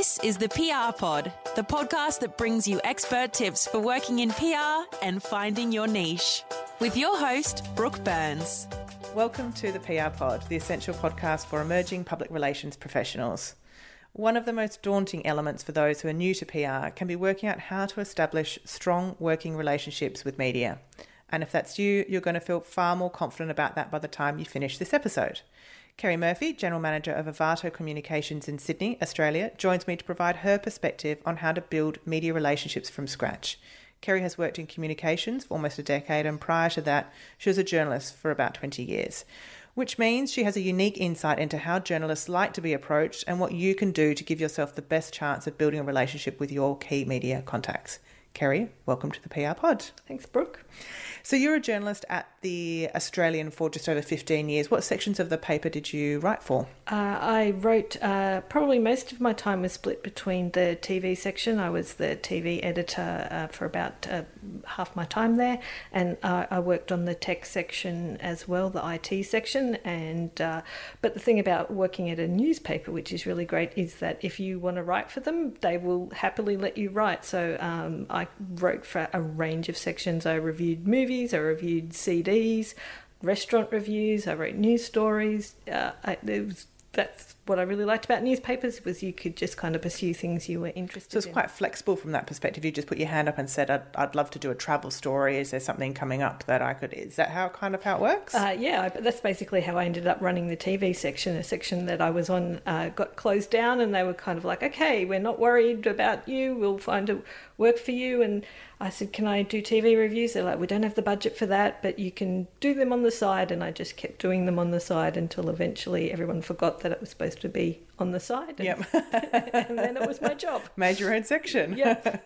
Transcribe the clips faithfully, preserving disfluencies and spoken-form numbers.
This is the P R Pod, the podcast that brings you expert tips for working in P R and finding your niche. With your host, Brooke Burns. Welcome to the P R Pod, the essential podcast for emerging public relations professionals. One of the most daunting elements for those who are new to P R can be working out how to establish strong working relationships with media. And if that's you, you're going to feel far more confident about that by the time you finish this episode. Kerry Murphy, General Manager of Avato Communications in Sydney, Australia, joins me to provide her perspective on how to build media relationships from scratch. Kerry has worked in communications for almost a decade, and prior to that, she was a journalist for about twenty years, which means she has a unique insight into how journalists like to be approached and what you can do to give yourself the best chance of building a relationship with your key media contacts. Kerry, welcome to the P R Pod. Thanks, Brooke. So you're a journalist at The Australian for just over fifteen years. What sections of the paper did you write for? Uh, I wrote, uh, probably most of my time was split between the T V section. I was the T V editor uh, for about uh, half my time there, and uh, I worked on the tech section as well, the I T section. And uh, but the thing about working at a newspaper, which is really great, is that if you want to write for them, they will happily let you write. So um, I wrote for a range of sections. I reviewed movies, I reviewed C Ds, restaurant reviews, I wrote news stories. Uh, I, it was, that's what I really liked about newspapers, was you could just kind of pursue things you were interested in. So it's in. quite flexible from that perspective. You just put your hand up and said, I'd, I'd love to do a travel story. Is there something coming up that I could... Is that how kind of how it works? Uh, yeah, but that's basically how I ended up running the T V section. A section that I was on uh, got closed down, and they were kind of like, okay, we're not worried about you. We'll find a work for you. And I said, can I do T V reviews? They're like, we don't have the budget for that, but you can do them on the side. And I just kept doing them on the side until eventually everyone forgot that it was supposed to be on the side. And, yep. and then it was my job. Made your own section. Yeah.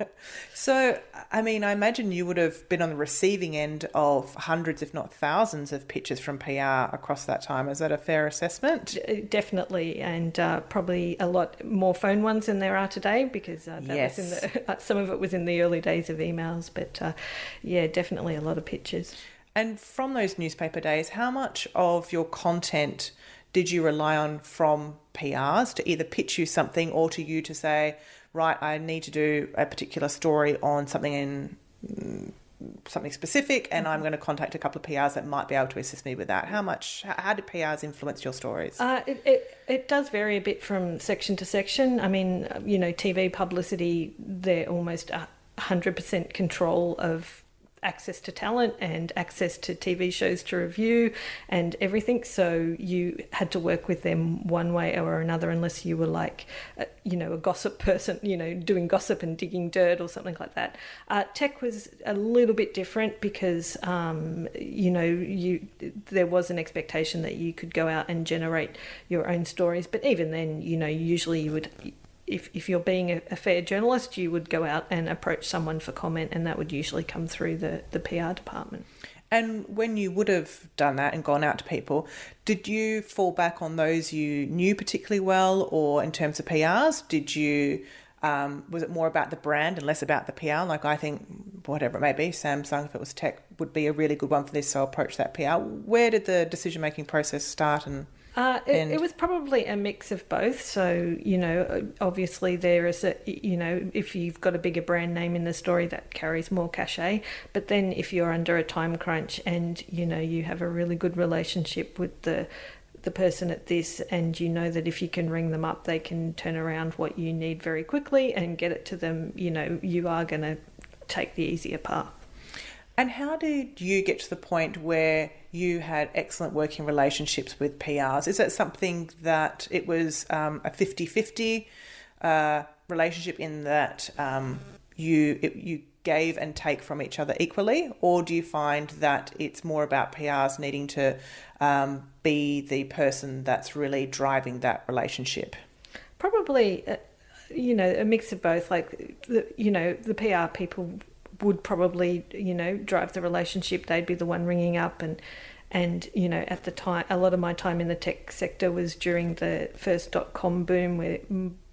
So, I mean, I imagine you would have been on the receiving end of hundreds, if not thousands, of pitches from P R across that time. Is that a fair assessment? D- definitely, and uh, probably a lot more phone ones than there are today, because uh, that yes. was in the, uh, some of it was in the early days of emails, but uh, yeah, definitely a lot of pitches. And from those newspaper days, how much of your content did you rely on from P Rs to either pitch you something or to you to say, right, I need to do a particular story on something in mm, something specific, and mm-hmm. I'm going to contact a couple of P Rs that might be able to assist me with that? How much, how did P Rs influence your stories? Uh, it, it, it does vary a bit from section to section. I mean, you know, T V publicity, they're almost one hundred percent control of access to talent and access to T V shows to review and everything, so you had to work with them one way or another, unless you were like uh, you know, a gossip person, you know, doing gossip and digging dirt or something like that. uh, tech was a little bit different because um, you know, you there was an expectation that you could go out and generate your own stories, but even then, you know, usually you would, If if you're being a, a fair journalist, you would go out and approach someone for comment, and that would usually come through the, the P R department. And when you would have done that and gone out to people, did you fall back on those you knew particularly well, or in terms of P Rs, did you, um, was it more about the brand and less about the P R? Like, I think, whatever it may be, Samsung, if it was tech, would be a really good one for this, so I'll approach that P R. Where did the decision-making process start? And Uh, it, it was probably a mix of both. So, you know, obviously there is a, you know, if you've got a bigger brand name in the story, that carries more cachet. But then if you're under a time crunch and, you know, you have a really good relationship with the the person at this, and you know that if you can ring them up, they can turn around what you need very quickly and get it to them, you know, you are going to take the easier path. And how did you get to the point where you had excellent working relationships with P Rs? Is that something that it was um, a fifty-fifty uh, relationship in that um, you it, you gave and take from each other equally? Or do you find that it's more about P Rs needing to um, be the person that's really driving that relationship? Probably, uh, you know, a mix of both. Like, the, you know, the P R people would probably, you know, drive the relationship. They'd be the one ringing up, and and you know, at the time, a lot of my time in the tech sector was during the first dot-com boom, where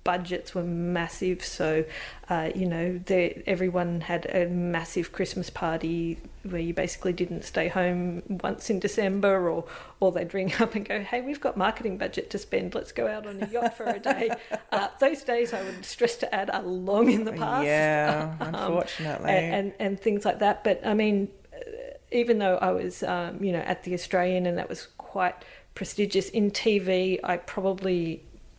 budgets were massive, so uh, you know, everyone had a massive Christmas party where you basically didn't stay home once in December, or or they'd ring up and go, hey, we've got marketing budget to spend, let's go out on a yacht for a day. Uh, those days, I would stress to add, are long in the past. Yeah, um, unfortunately. And, and, and things like that. But I mean, even though I was, um, you know, at the Australian, and that was quite prestigious, in T V, I probably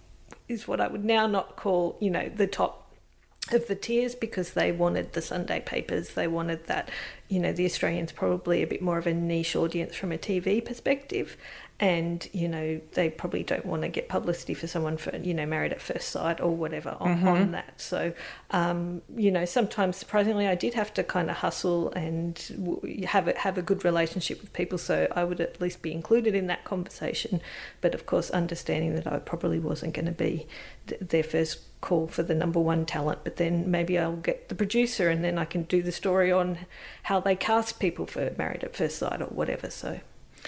is what I would now not call, you know, the top of the tiers, because they wanted the Sunday papers, they wanted that, you know, the Australian's probably a bit more of a niche audience from a T V perspective, and, you know, they probably don't want to get publicity for someone for, you know, Married at First Sight or whatever on, mm-hmm. on that. So, um, you know, sometimes surprisingly I did have to kind of hustle and have a, have a good relationship with people, so I would at least be included in that conversation. But of course, understanding that I probably wasn't going to be th- their first call for the number one talent, but then maybe I'll get the producer and then I can do the story on how they cast people for Married at First Sight or whatever. So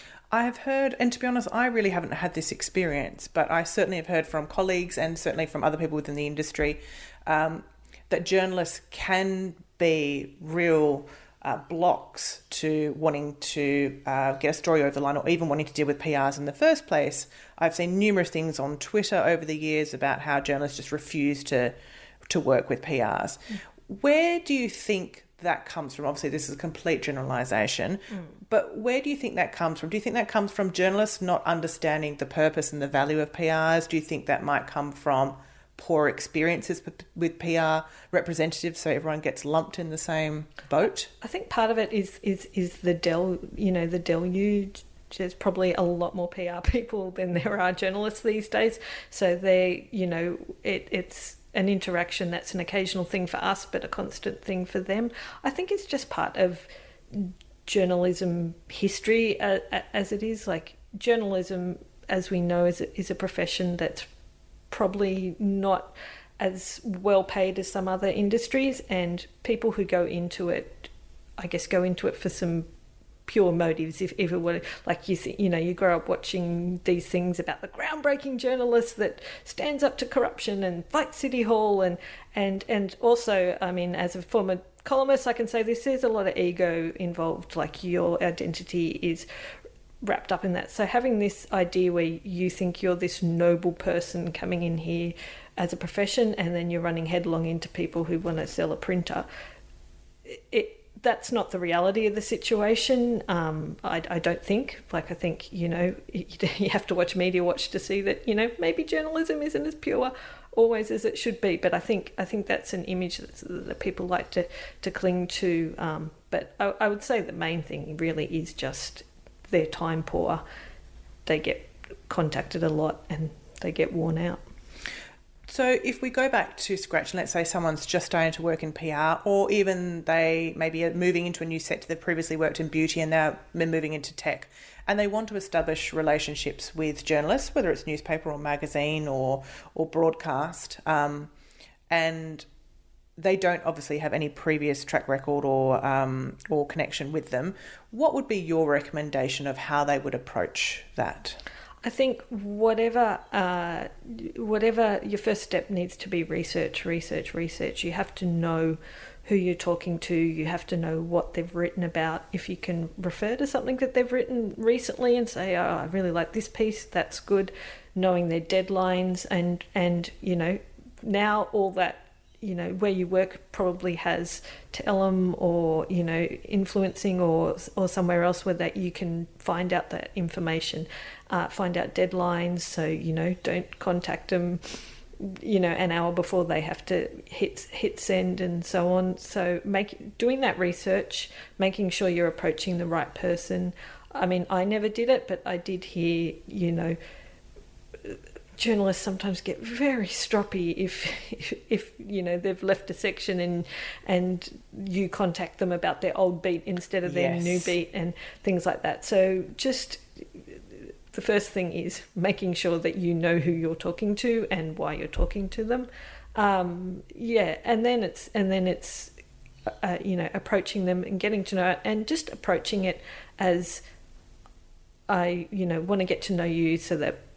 I have heard, and to be honest, I really haven't had this experience, but I certainly have heard from colleagues and certainly from other people within the industry um, that journalists can be real uh, blocks to wanting to uh, get a story over the line, or even wanting to deal with P Rs in the first place. I've seen numerous things on Twitter over the years about how journalists just refuse to to work with P Rs. Mm. Where do you think that comes from? Obviously, this is a complete generalisation, mm. but where do you think that comes from? Do you think that comes from journalists not understanding the purpose and the value of P Rs? Do you think that might come from poor experiences with P R representatives, so everyone gets lumped in the same boat? I think part of it is is is the del, you know, the deluge. There's probably a lot more P R people than there are journalists these days, so they, you know, it it's an interaction that's an occasional thing for us, but a constant thing for them. I think it's just part of journalism history uh, as it is. Like, journalism, as we know, is a, is a profession that's probably not as well paid as some other industries, and people who go into it, I guess, go into it for some pure motives. If, if it were like, you see, you know, you grow up watching these things about the groundbreaking journalist that stands up to corruption and fights City Hall, and and and also, I mean, as a former columnist, I can say this, there's a lot of ego involved. Like, your identity is wrapped up in that. So having this idea where you think you're this noble person coming in here as a profession, and then you're running headlong into people who want to sell a printer, it that's not the reality of the situation. Um, I, I don't think. Like, I think, you know, you have to watch Media Watch to see that, you know, maybe journalism isn't as pure always as it should be. But I think I think that's an image that, that people like to, to cling to. Um, but I, I would say the main thing really is just they're time poor. They get contacted a lot and they get worn out. So if we go back to scratch, and let's say someone's just starting to work in P R, or even they maybe are moving into a new sector, they've previously worked in beauty and now they're moving into tech, and they want to establish relationships with journalists, whether it's newspaper or magazine or or broadcast, um, and they don't obviously have any previous track record or um, or connection with them, what would be your recommendation of how they would approach that? I think whatever uh, whatever your first step needs to be research, research, research. You have to know who you're talking to. You have to know what they've written about. If you can refer to something that they've written recently and say, oh, I really like this piece, that's good. Knowing their deadlines and, and you know, now all that, you know, where you work probably has Telum or, you know, influencing or or somewhere else where that you can find out that information, uh, find out deadlines. So, you know, don't contact them, you know, an hour before they have to hit hit send and so on. So make doing that research, making sure you're approaching the right person. I mean, I never did it, but I did hear, you know, journalists sometimes get very stroppy if, if, if you know, they've left a section and and you contact them about their old beat instead of their yes. new beat and things like that. So just the first thing is making sure that you know who you're talking to and why you're talking to them. Um, yeah, and then it's and then it's uh, you know, approaching them and getting to know it, and just approaching it as I, you know, want to get to know you so that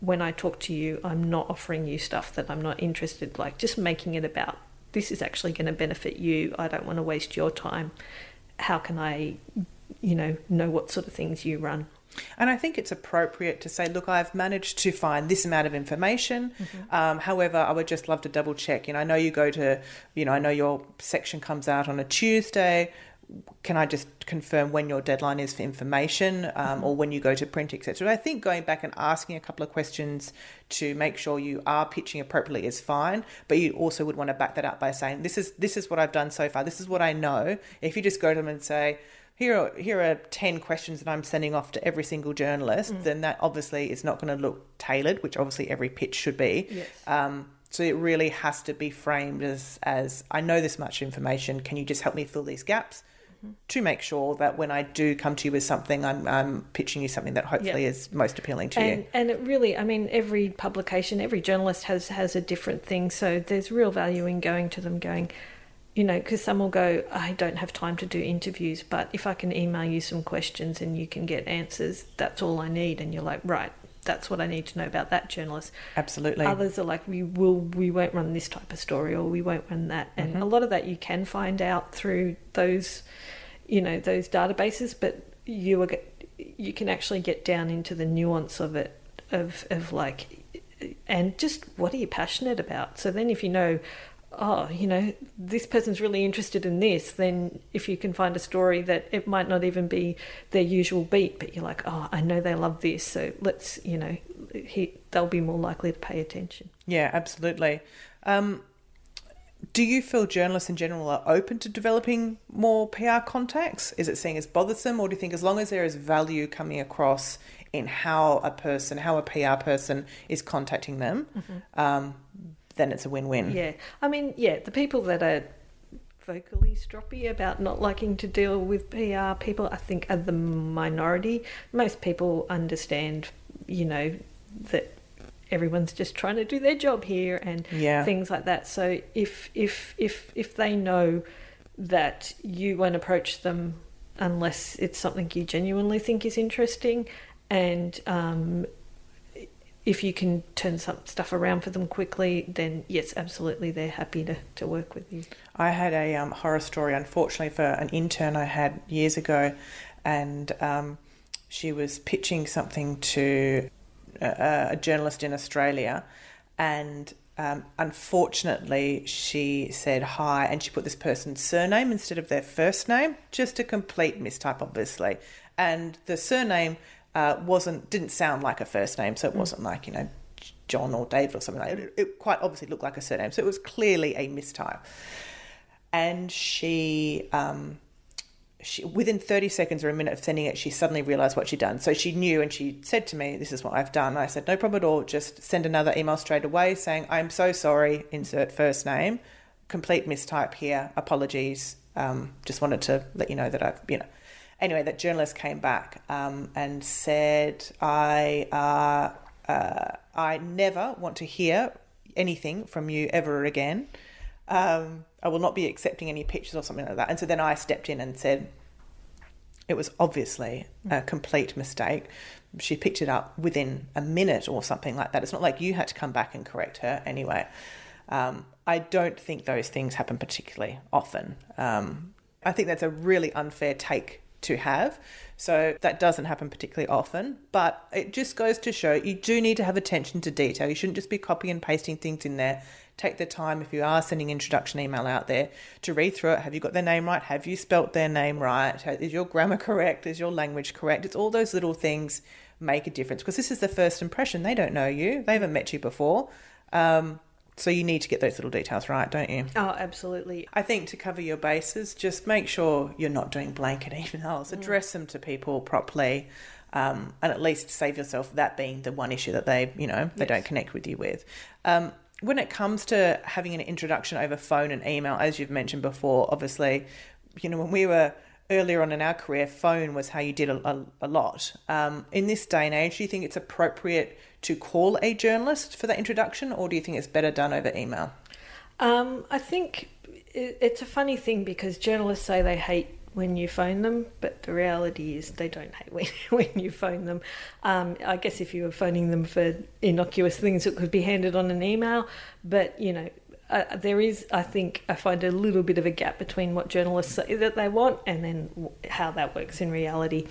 when I talk to you, I'm not offering you stuff that I'm not interested, like just making it about, this is actually going to benefit you. I don't want to waste your time. How can I, you know, know what sort of things you run? And I think it's appropriate to say, look, I've managed to find this amount of information. Mm-hmm. Um, however, I would just love to double check. You know, I know you go to, you know, I know your section comes out on a Tuesday. Can I just confirm when your deadline is for information, um, mm-hmm. or when you go to print, et cetera? I think going back and asking a couple of questions to make sure you are pitching appropriately is fine, but you also would want to back that up by saying, this is this is what I've done so far. This is what I know. If you just go to them and say, here are, here are ten questions that I'm sending off to every single journalist, mm. then that obviously is not going to look tailored, which obviously every pitch should be. Yes. Um, so it really has to be framed as, as, I know this much information, can you just help me fill these gaps? To make sure that when I do come to you with something, I'm, I'm pitching you something that hopefully yep. is most appealing to and, you. And it really, I mean, every publication, every journalist has, has a different thing. So there's real value in going to them going, you know, because some will go, I don't have time to do interviews, but if I can email you some questions and you can get answers, that's all I need. And you're like, right, that's what I need to know about that journalist. Absolutely. Others are like, we will, we won't run this type of story, or we won't run that. And mm-hmm. a lot of that you can find out through those, you know, those databases, but you are, you can actually get down into the nuance of it, of, of like, and just what are you passionate about? So then if you know, oh, you know, this person's really interested in this, then if you can find a story that it might not even be their usual beat, but you're like, oh, I know they love this, so let's, you know, he, they'll be more likely to pay attention. Yeah, absolutely. Um, do you feel journalists in general are open to developing more P R contacts? Is it seen as bothersome, or do you think as long as there is value coming across in how a person, how a P R person is contacting them, mm-hmm. um, then it's a win-win? Yeah. I mean, yeah, the people that are vocally stroppy about not liking to deal with P R people, I think, are the minority. Most people understand, you know, that everyone's just trying to do their job here and yeah. things like that. So if if if if they know that you won't approach them unless it's something you genuinely think is interesting, and um, if you can turn some stuff around for them quickly, then yes, absolutely, they're happy to, to work with you. I had a um, horror story, unfortunately, for an intern I had years ago, and um, she was pitching something to a, a journalist in Australia, and um, unfortunately she said hi and she put this person's surname instead of their first name, just a complete mistype, obviously, and the surname uh, wasn't didn't sound like a first name, so it wasn't like, you know, John or David or something like that. It, it quite obviously looked like a surname, so it was clearly a mistype. And she um She, within thirty seconds or a minute of sending it, she suddenly realised what she'd done. So she knew, and she said to me, this is what I've done. I said, no problem at all. Just send another email straight away saying, I'm so sorry, insert first name, complete mistype here, apologies. Um, just wanted to let you know that I've, you know. Anyway, that journalist came back um, and said, I, uh, uh, I never want to hear anything from you ever again. Um, I will not be accepting any pictures or something like that. And so then I stepped in and said, it was obviously a complete mistake. She picked it up within a minute or something like that. It's not like you had to come back and correct her anyway. Um, I don't think those things happen particularly often. Um, I think that's a really unfair take to have. So that doesn't happen particularly often, but it just goes to show you do need to have attention to detail. You shouldn't just be copying and pasting things in there. Take the time, if you are sending introduction email out there, to read through it. Have you got their name right? Have you spelt their name right? Is your grammar correct? Is your language correct? It's all those little things make a difference, because this is the first impression. They don't know you. They haven't met you before. Um, so you need to get those little details right, don't you? Oh, absolutely. I think to cover your bases, just make sure you're not doing blanket emails. Address mm. them to people properly, um, and at least save yourself that being the one issue that they, you know, they yes. don't connect with you with. Um, when it comes to having an introduction over phone and email, as you've mentioned before, obviously, you know, when we were earlier on in our career, phone was how you did a, a, a lot. Um, in this day and age, do you think it's appropriate to call a journalist for that introduction, or do you think it's better done over email? Um, I think it's a funny thing, because journalists say they hate when you phone them, but the reality is they don't hate when, when you phone them. Um, I guess if you were phoning them for innocuous things, it could be handed on an email. But, you know, uh, there is, I think, I find a little bit of a gap between what journalists say that they want and then how that works in reality.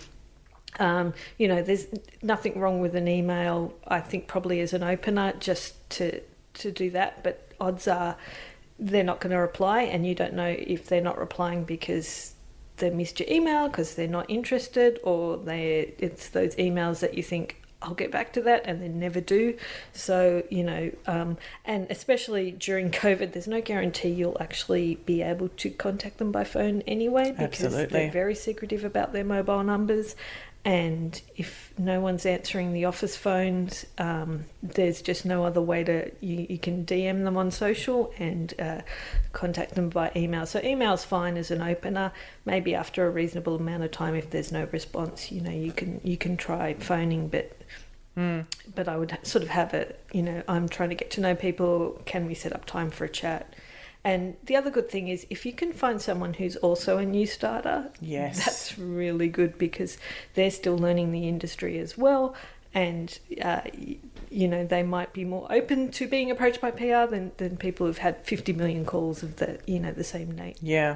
Um, you know, there's nothing wrong with an email, I think, probably as an opener, just to to do that. But odds are they're not going to reply, and you don't know if they're not replying because they missed your email, because they're not interested, or they it's those emails that you think, I'll get back to that, and they never do. So, you know, um, and especially during COVID, there's no guarantee you'll actually be able to contact them by phone anyway, because Absolutely. they're very secretive about their mobile numbers. And if no one's answering the office phones, um, there's just no other way to, you, you can D M them on social and uh, contact them by email. So email's fine as an opener. Maybe after a reasonable amount of time, if there's no response, you know, you can you can try phoning, but mm. but I would sort of have a, you know, I'm trying to get to know people, can we set up time for a chat? And the other good thing is if you can find someone who's also a new starter, yes, that's really good, because they're still learning the industry as well. And, uh, you know, they might be more open to being approached by P R than, than people who've had fifty million calls of the, you know, the same name. Yeah.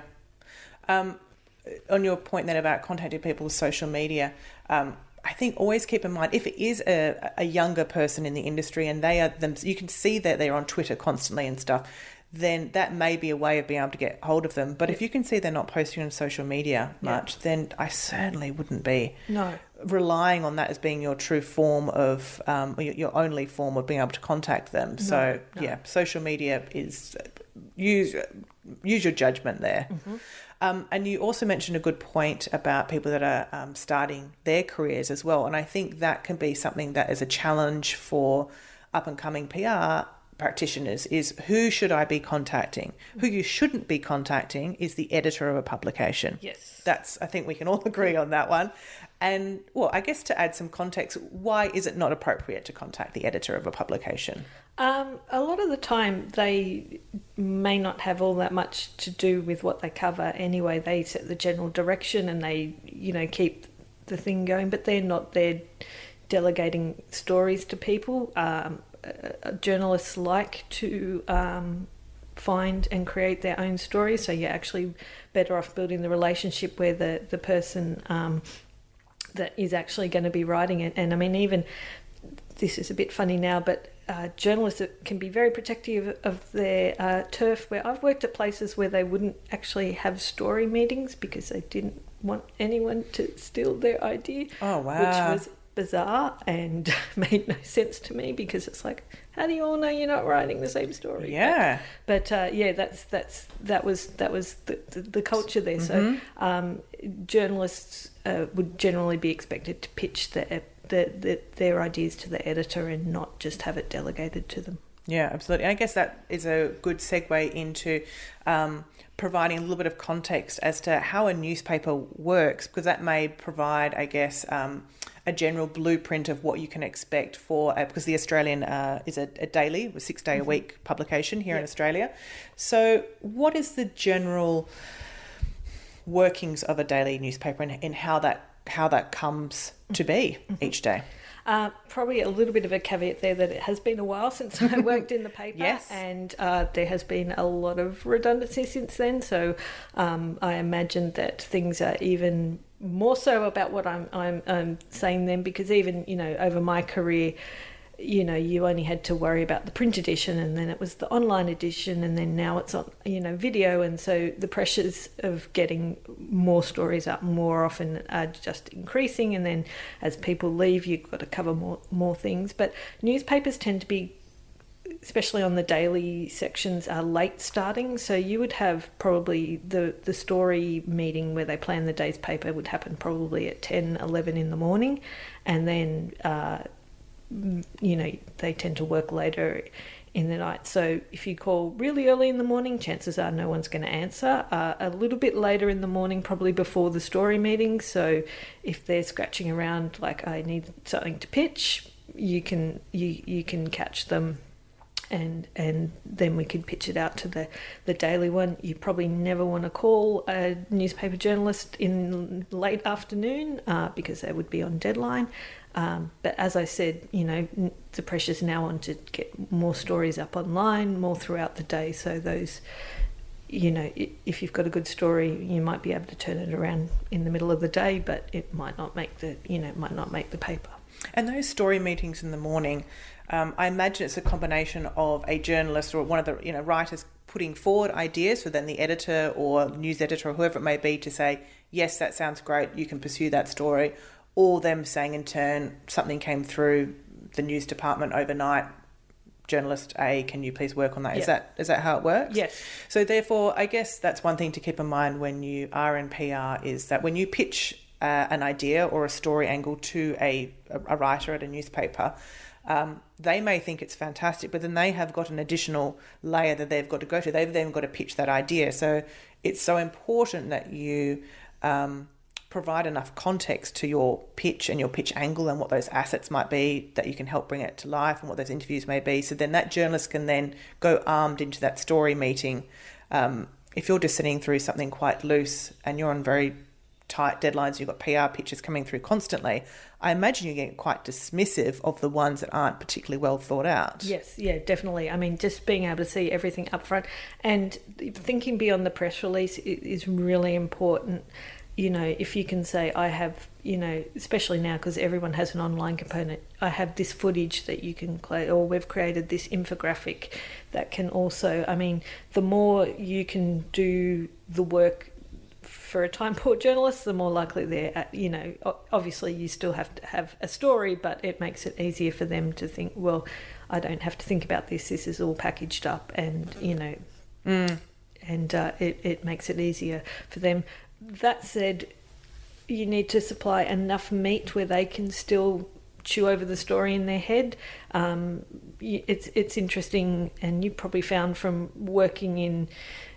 Um, on your point then about contacting people with social media, um, I think always keep in mind, if it is a, a younger person in the industry and they are them, you can see that they're on Twitter constantly and stuff, then that may be a way of being able to get hold of them. But yeah. if you can see they're not posting on social media much, yeah. then I certainly wouldn't be no. relying on that as being your true form of, um, your, your only form of being able to contact them. No, so, no. yeah, social media is, use, use your judgment there. Mm-hmm. Um, and you also mentioned a good point about people that are um, starting their careers as well. And I think that can be something that is a challenge for up-and-coming P R practitioners, is who should I be contacting? Who you shouldn't be contacting is the editor of a publication. Yes. That's, I think we can all agree on that one. And, well, I guess to add some context, why is it not appropriate to contact the editor of a publication? Um, a lot of the time they may not have all that much to do with what they cover anyway. They set the general direction and they, you know, keep the thing going, but they're not there delegating stories to people. Um, uh, journalists like to um, find and create their own stories, so you're actually better off building the relationship where the, the person um, that is actually going to be writing it. And I mean, even this is a bit funny now, but uh, journalists can be very protective of their uh, turf, where I've worked at places where they wouldn't actually have story meetings because they didn't want anyone to steal their idea. Oh, wow. Which was bizarre and made no sense to me, because it's like, how do you all know you're not writing the same story? Yeah. But, but uh, yeah, that's that's that was that was the, the, the culture there. Mm-hmm. So um, journalists uh, would generally be expected to pitch their, the, the, their ideas to the editor and not just have it delegated to them. Yeah, absolutely. I guess that is a good segue into um, providing a little bit of context as to how a newspaper works, because that may provide, I guess, um, a general blueprint of what you can expect for, uh, because the Australian uh, is a, a daily, a six-day-a-week mm-hmm. publication here yep. in Australia. So what is the general workings of a daily newspaper, and, and how that how that comes to be mm-hmm. each day? Uh, probably a little bit of a caveat there that it has been a while since I worked in the paper. Yes. And uh, there has been a lot of redundancy since then. So um, I imagine that things are even more so about what I'm, I'm, I'm saying then, because even, you know, over my career, you know, you only had to worry about the print edition, and then it was the online edition, and then now it's on, you know, video. And so the pressures of getting more stories up more often are just increasing. And then as people leave, you've got to cover more, more things. But newspapers tend to be, especially on the daily sections, are late starting. So you would have probably the, the story meeting where they plan the day's paper would happen probably at ten, eleven in the morning. And then, uh, you know, they tend to work later in the night. So if you call really early in the morning, chances are no one's going to answer. Uh, a little bit later in the morning, probably before the story meeting. So if they're scratching around like, I need something to pitch, you can you you can catch them and and then we could pitch it out to the, the daily one. You probably never want to call a newspaper journalist in late afternoon uh, because they would be on deadline. Um, but as I said, you know, the pressure's now on to get more stories up online, more throughout the day. So those, you know, if you've got a good story, you might be able to turn it around in the middle of the day, but it might not make the, you know, might not make the paper. And those story meetings in the morning, um, I imagine it's a combination of a journalist or one of the, you know, writers putting forward ideas for then the editor or news editor or whoever it may be to say, yes, that sounds great, you can pursue that story. Or them saying in turn, something came through the news department overnight, journalist A, can you please work on that? Yeah. Is that is that how it works? Yes. So therefore, I guess that's one thing to keep in mind when you are in P R is that when you pitch uh, an idea or a story angle to a, a writer at a newspaper, um, they may think it's fantastic, but then they have got an additional layer that they've got to go to. They've then got to pitch that idea. So it's so important that you... Um, provide enough context to your pitch and your pitch angle and what those assets might be that you can help bring it to life and what those interviews may be. So then that journalist can then go armed into that story meeting. Um, if you're just sitting through something quite loose and you're on very tight deadlines, you've got P R pitches coming through constantly, I imagine you get quite dismissive of the ones that aren't particularly well thought out. Yes, yeah, definitely. I mean, just being able to see everything up front and thinking beyond the press release is really important. You know, if you can say, I have, you know, especially now because everyone has an online component, I have this footage that you can play, or we've created this infographic that can also, I mean, the more you can do the work for a time poor journalist, the more likely they're, you know, obviously you still have to have a story, but it makes it easier for them to think, well, I don't have to think about this, this is all packaged up, and, you know, mm. and uh, it, it makes it easier for them. That said, you need to supply enough meat where they can still chew over the story in their head. Um, it's it's interesting, and you probably found from working in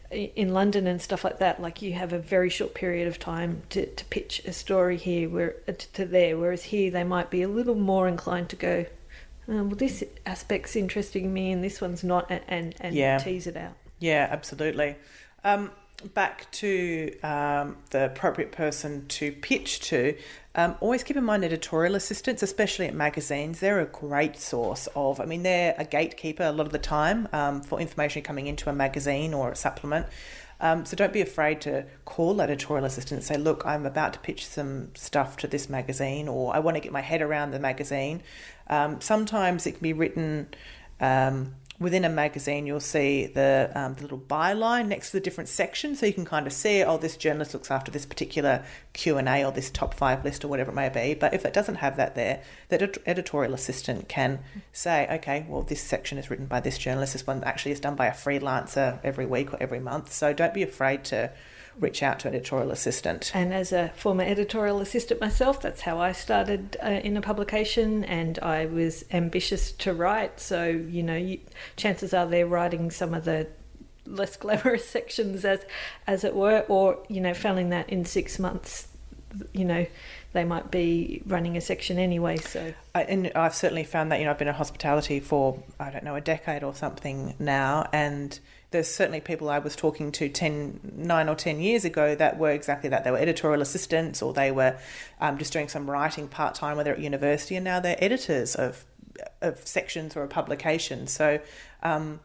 in London and stuff like that, like you have a very short period of time to, to pitch a story here where to there, whereas here they might be a little more inclined to go, oh, well, this aspect's interesting me and this one's not, and, and, and yeah. tease it out. Yeah, absolutely. Um, Back to um, the appropriate person to pitch to, um, always keep in mind editorial assistants, especially at magazines. They're a great source of, I mean, they're a gatekeeper a lot of the time um, for information coming into a magazine or a supplement. Um, so don't be afraid to call editorial assistant and say, look, I'm about to pitch some stuff to this magazine, or I want to get my head around the magazine. Um, sometimes it can be written... Um, Within a magazine, you'll see the, um, the little byline next to the different sections, so you can kind of see, oh, this journalist looks after this particular Q and A or this top five list or whatever it may be. But if it doesn't have that there, the ed- editorial assistant can say, okay, well, this section is written by this journalist. This one actually is done by a freelancer every week or every month. So don't be afraid to reach out to an editorial assistant. And as a former editorial assistant myself, that's how I started uh, in a publication, and I was ambitious to write. So, you know, you, chances are they're writing some of the less glamorous sections, as as it were, or, you know, failing that in six months, you know, they might be running a section anyway. So, I, and I've certainly found that, you know, I've been in hospitality for, I don't know, a decade or something now, and there's certainly people I was talking to ten, nine or ten years ago that were exactly that. They were editorial assistants, or they were um, just doing some writing part-time when they're at university, and now they're editors of of sections or a publication. So um,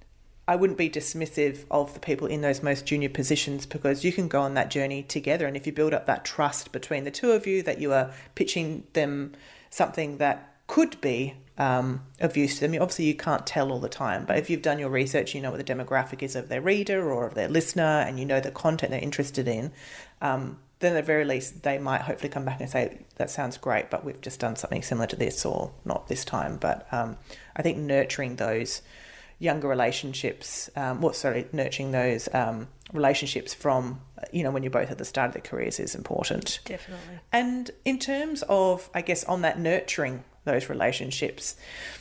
I wouldn't be dismissive of the people in those most junior positions, because you can go on that journey together, and if you build up that trust between the two of you, that you are pitching them something that could be um, of use to them. Obviously, you can't tell all the time, but if you've done your research, you know what the demographic is of their reader or of their listener, and you know the content they're interested in, um, then at the very least, they might hopefully come back and say, that sounds great, but we've just done something similar to this, or not this time. But um, I think nurturing those younger relationships, um, well, sorry, nurturing those um, relationships from, you know, when you're both at the start of their careers is important. Definitely. And in terms of, I guess, on that nurturing those relationships,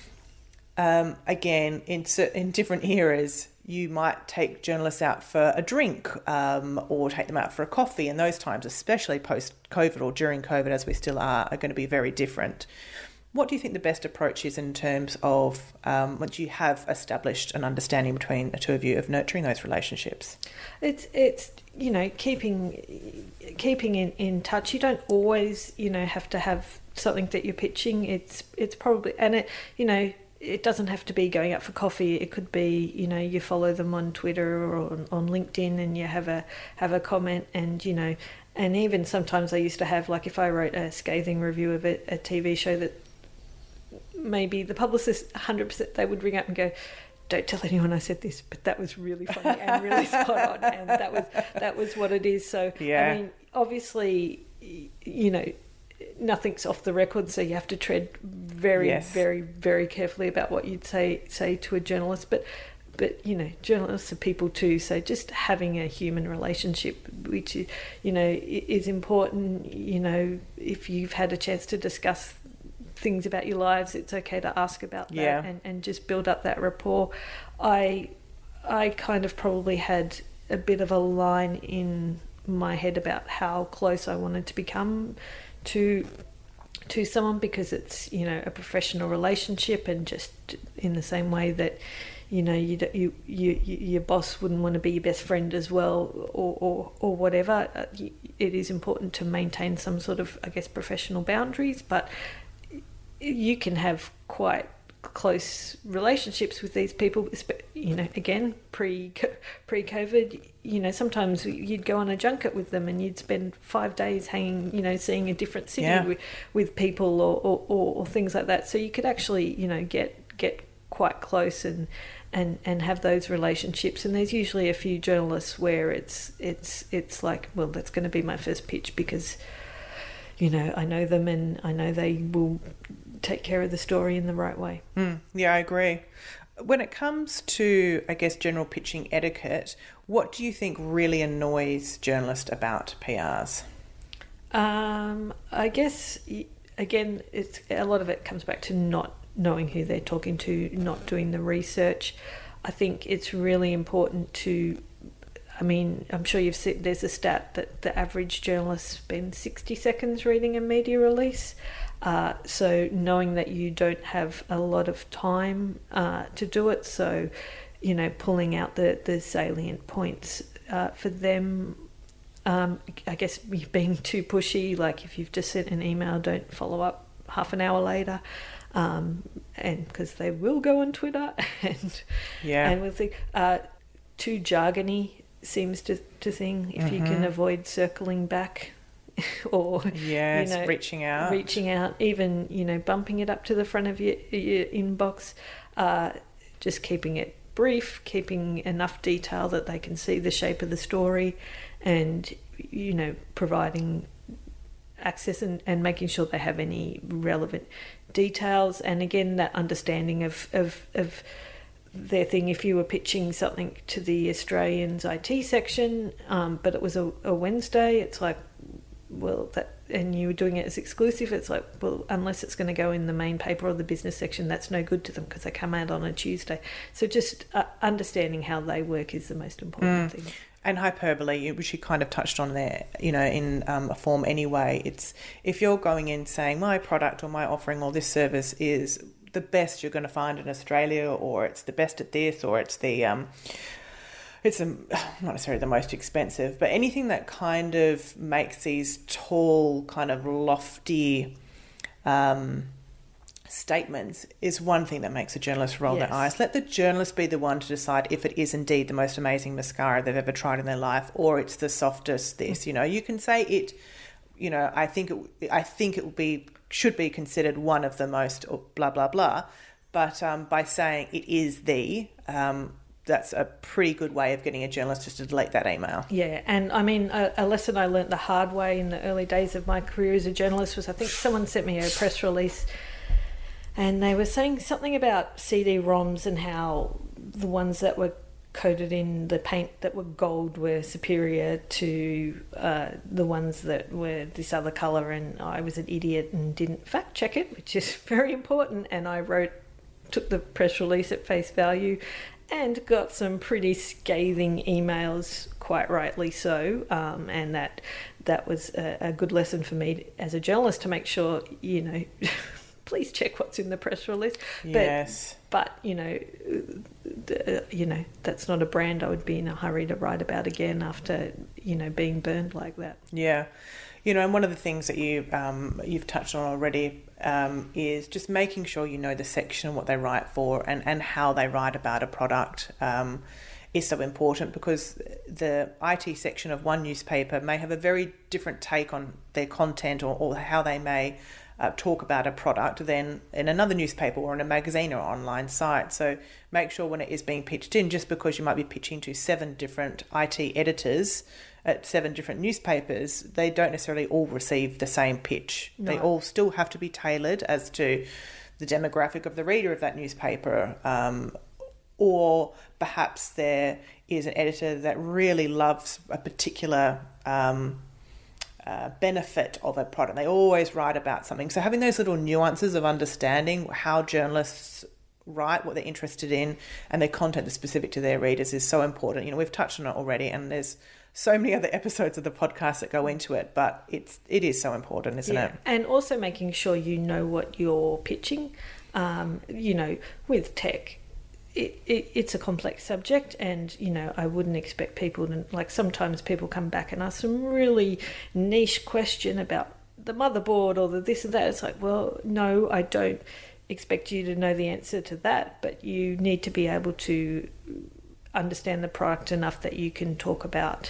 um, again, in in different eras, you might take journalists out for a drink um, or take them out for a coffee, and those times, especially post-COVID or during COVID, as we still are, are going to be very different. What do you think the best approach is in terms of um, once you have established an understanding between the two of you of nurturing those relationships? It's it's you know keeping keeping in, in touch. You don't always you know have to have something that you're pitching. It's it's probably and it you know. It doesn't have to be going out for coffee. It could be, you know, you follow them on Twitter or on, on LinkedIn and you have a have a comment and, you know, and even sometimes I used to have, like if I wrote a scathing review of a, a T V show that maybe the publicist one hundred percent they would ring up and go, don't tell anyone I said this, but that was really funny and really spot on, and that was that was what it is. So, yeah. I mean, obviously, you know, nothing's off the record, so you have to tread very, yes. very, very carefully about what you'd say say to a journalist. But, but you know, journalists are people too, so just having a human relationship, which you know is important. You know, if you've had a chance to discuss things about your lives, it's okay to ask about that yeah. and, and just build up that rapport. I, I kind of probably had a bit of a line in my head about how close I wanted to become to to someone, because it's, you know, a professional relationship, and just in the same way that, you know, you you you, you your boss wouldn't want to be your best friend as well, or or, or whatever. It is important to maintain some sort of, I guess, professional boundaries, but you can have quite close relationships with these people, you know, again, pre pre-COVID, you know, sometimes you'd go on a junket with them and you'd spend five days hanging, you know, seeing a different city yeah. with, with people or, or, or, or things like that. So you could actually, you know, get get quite close and, and, and have those relationships. And there's usually a few journalists where it's it's it's like, well, that's going to be my first pitch because, you know, I know them and I know they will take care of the story in the right way. Mm, yeah, I agree. When it comes to, I guess, general pitching etiquette, what do you think really annoys journalists about P Rs? Um, I guess, again, it's a lot of it comes back to not knowing who they're talking to, not doing the research. I think it's really important to, I mean, I'm sure you've seen, there's a stat that the average journalist spends sixty seconds reading a media release. Uh, so knowing that you don't have a lot of time uh, to do it, so, you know, pulling out the, the salient points uh, for them, um, I guess being too pushy, like if you've just sent an email, don't follow up half an hour later, um, and because they will go on Twitter and yeah. and we'll think uh, too jargony seems to, to thing, if mm-hmm. you can avoid circling back or yes, you know, reaching out, reaching out, even, you know, bumping it up to the front of your, your inbox, uh, just keeping it brief, keeping enough detail that they can see the shape of the story, and, you know, providing access and, and making sure they have any relevant details. And again, that understanding of, of, of their thing. If you were pitching something to the Australian's I T section, um, but it was a, a Wednesday, it's like, well, that, and you were doing it as exclusive, it's like, well, unless it's going to go in the main paper or the business section, that's no good to them because they come out on a Tuesday. So just uh, understanding how they work is the most important mm. thing. And hyperbole, which you kind of touched on there, you know, in um, a form anyway. It's if you're going in saying my product or my offering or this service is the best you're going to find in Australia, or it's the best at this, or it's the um, it's a, not necessarily the most expensive, but anything that kind of makes these tall, kind of lofty um, statements is one thing that makes a journalist roll yes. their eyes. Let the journalist be the one to decide if it is indeed the most amazing mascara they've ever tried in their life, or it's the softest this. You know, you can say it. You know, I think it. I think it will be should be considered one of the most blah blah blah, but um, by saying it is the. Um, that's a pretty good way of getting a journalist just to delete that email. Yeah, and I mean, a, a lesson I learnt the hard way in the early days of my career as a journalist was, I think someone sent me a press release and they were saying something about C D ROMs and how the ones that were coated in the paint that were gold were superior to uh, the ones that were this other colour, and I was an idiot and didn't fact check it, which is very important, and I wrote, took the press release at face value and got some pretty scathing emails, quite rightly so, um, and that that was a, a good lesson for me as a journalist to make sure, you know, please check what's in the press release. But, Yes. But, you know, uh, you know, that's not a brand I would be in a hurry to write about again after, you know, being burned like that. Yeah. You know, and one of the things that you, um, you've touched on already um, is just making sure you know the section, what they write for, and, and how they write about a product um, is so important, because the I T section of one newspaper may have a very different take on their content or, or how they may uh, talk about a product than in another newspaper or in a magazine or online site. So make sure when it is being pitched in, just because you might be pitching to seven different I T editors at seven different newspapers, they don't necessarily all receive the same pitch. No. They all still have to be tailored as to the demographic of the reader of that newspaper, um, or perhaps there is an editor that really loves a particular um, uh, benefit of a product. They always write about something. So having those little nuances of understanding how journalists write, what they're interested in, and their content that's specific to their readers is so important. You know, we've touched on it already, and there's so many other episodes of the podcast that go into it, but it's it is so important, isn't yeah. it? And also making sure you know what you're pitching. Um, you know, with tech, it, it, it's a complex subject, and, you know, I wouldn't expect people to, like, sometimes people come back and ask some really niche question about the motherboard or the this and that. It's like, well, no, I don't expect you to know the answer to that, but you need to be able to understand the product enough that you can talk about,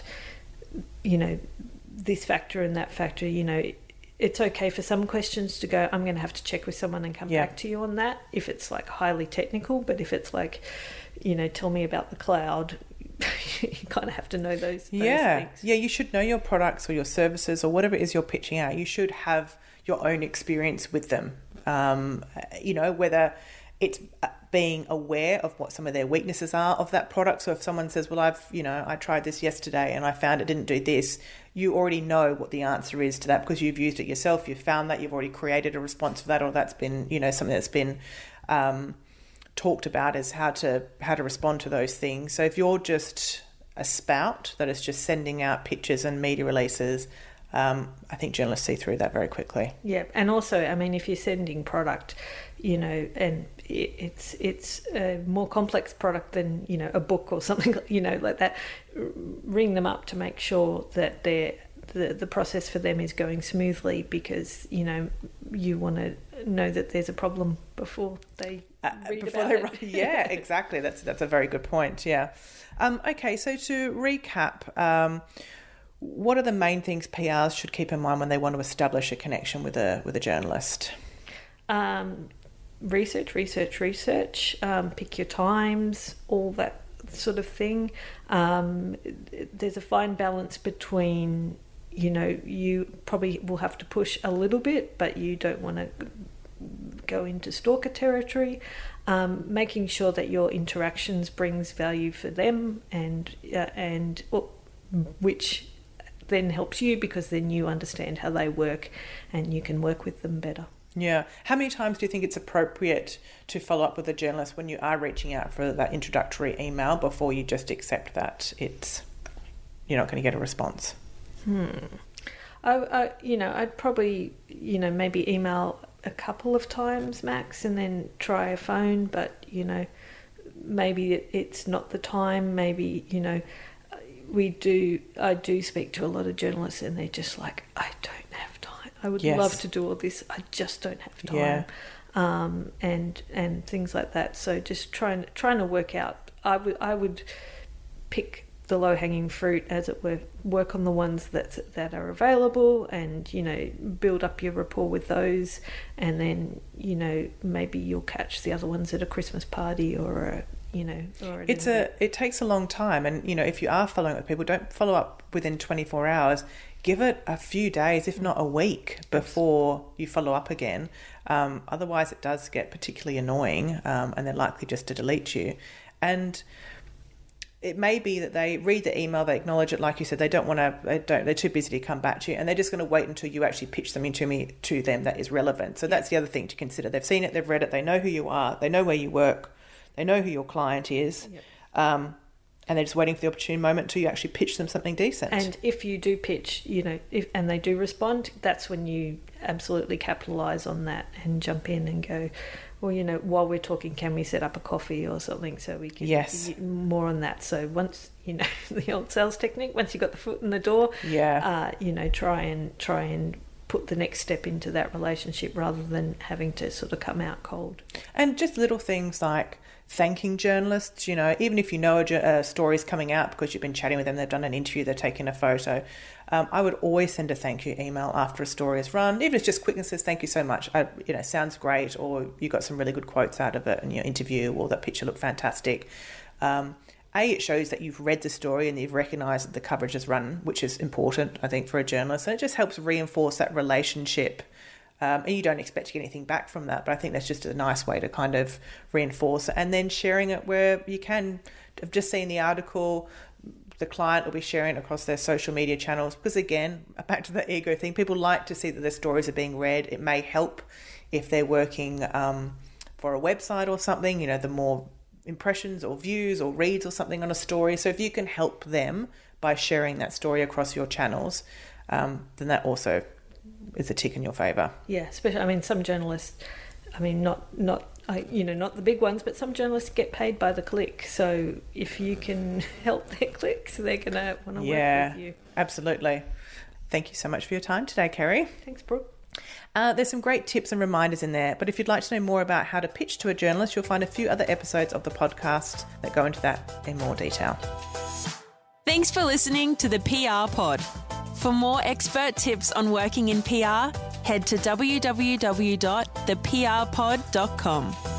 you know, this factor and that factor. You know, it's okay for some questions to go, I'm going to have to check with someone and come yeah. back to you on that, if it's like highly technical. But if it's like, you know, tell me about the cloud, you kind of have to know those, those yeah. things. Yeah, you should know your products or your services or whatever it is you're pitching out. You should have your own experience with them. Um, you know, whether it's being aware of what some of their weaknesses are of that product. So if someone says, well, I've, you know, I tried this yesterday and I found it didn't do this, you already know what the answer is to that because you've used it yourself. You've found that, you've already created a response for that, or that's been, you know, something that's been um, talked about as how to, how to respond to those things. So if you're just a spout that is just sending out pictures and media releases, Um, I think journalists see through that very quickly. Yeah, and also, I mean, if you're sending product, you know, and it's it's a more complex product than, you know, a book or something, you know, like that, ring them up to make sure that they're, the the process for them is going smoothly, because, you know, you want to know that there's a problem before they uh, read before about they it. write. Yeah, exactly. That's that's a very good point. Yeah. Um, okay, so to recap. Um, What are the main things P Rs should keep in mind when they want to establish a connection with a with a journalist? Um, research, research, research. Um, pick your times, all that sort of thing. Um, there's a fine balance between, you know, you probably will have to push a little bit, but you don't want to go into stalker territory. Um, making sure that your interactions brings value for them, and uh, and well, which then helps you, because then you understand how they work and you can work with them better. Yeah. How many times do you think it's appropriate to follow up with a journalist when you are reaching out for that introductory email before you just accept that it's you're not going to get a response? Hmm. I, I, you know, I'd probably, you know, maybe email a couple of times max and then try a phone, but, you know, maybe it, it's not the time. Maybe, you know, we do, I do speak to a lot of journalists and they're just like, I don't have time. I would yes. love to do all this. I just don't have time. Yeah. Um, and, and things like that. So just trying, trying to work out, I would, I would pick the low hanging fruit, as it were, work on the ones that, that are available, and, you know, build up your rapport with those. And then, you know, maybe you'll catch the other ones at a Christmas party or a, you know, or it's a it takes a long time, and, you know, if you are following up with people, don't follow up within twenty-four hours. Give it a few days, if not a week, before you follow up again. Um, otherwise, it does get particularly annoying, um, and they're likely just to delete you. And it may be that they read the email, they acknowledge it, like you said, they don't want to, they don't, they're too busy to come back to you, and they're just going to wait until you actually pitch something to me to them that is relevant. So that's the other thing to consider. They've seen it, they've read it, they know who you are, they know where you work, they know who your client is, Yep. um, And they're just waiting for the opportune moment till you actually pitch them something decent. And if you do pitch, you know, if, and they do respond, that's when you absolutely capitalise on that and jump in and go, well, you know, while we're talking, can we set up a coffee or something so we can yes. more on that. So once, you know, the old sales technique, once you've got the foot in the door, yeah, uh, you know, try and try and put the next step into that relationship rather than having to sort of come out cold. And just little things like thanking journalists, you know, even if you know a, a story's coming out because you've been chatting with them, they've done an interview, they're taking a photo. Um, I would always send a thank you email after a story is run, even if it's just quick and says thank you so much. I, you know, sounds great, or you got some really good quotes out of it in your interview, or that picture looked fantastic. Um, A, it shows that you've read the story and you've recognised that the coverage is run, which is important, I think, for a journalist. And it just helps reinforce that relationship. Um, and you don't expect to get anything back from that, but I think that's just a nice way to kind of reinforce it. And then sharing it where you can. I've just seen the article, the client will be sharing it across their social media channels because, again, back to the ego thing, people like to see that their stories are being read. It may help if they're working um, for a website or something, you know, the more impressions or views or reads or something on a story. So if you can help them by sharing that story across your channels, um, then that also is a tick in your favour. Yeah, especially, I mean, some journalists, I mean, not, not I, you know, not the big ones, but some journalists get paid by the click. So if you can help their clicks, they're going to want to yeah, work with you. Absolutely. Thank you so much for your time today, Kerry. Thanks, Brooke. Uh, there's some great tips and reminders in there, but if you'd like to know more about how to pitch to a journalist, you'll find a few other episodes of the podcast that go into that in more detail. Thanks for listening to the P R Pod. For more expert tips on working in P R, head to w w w dot the p r pod dot com.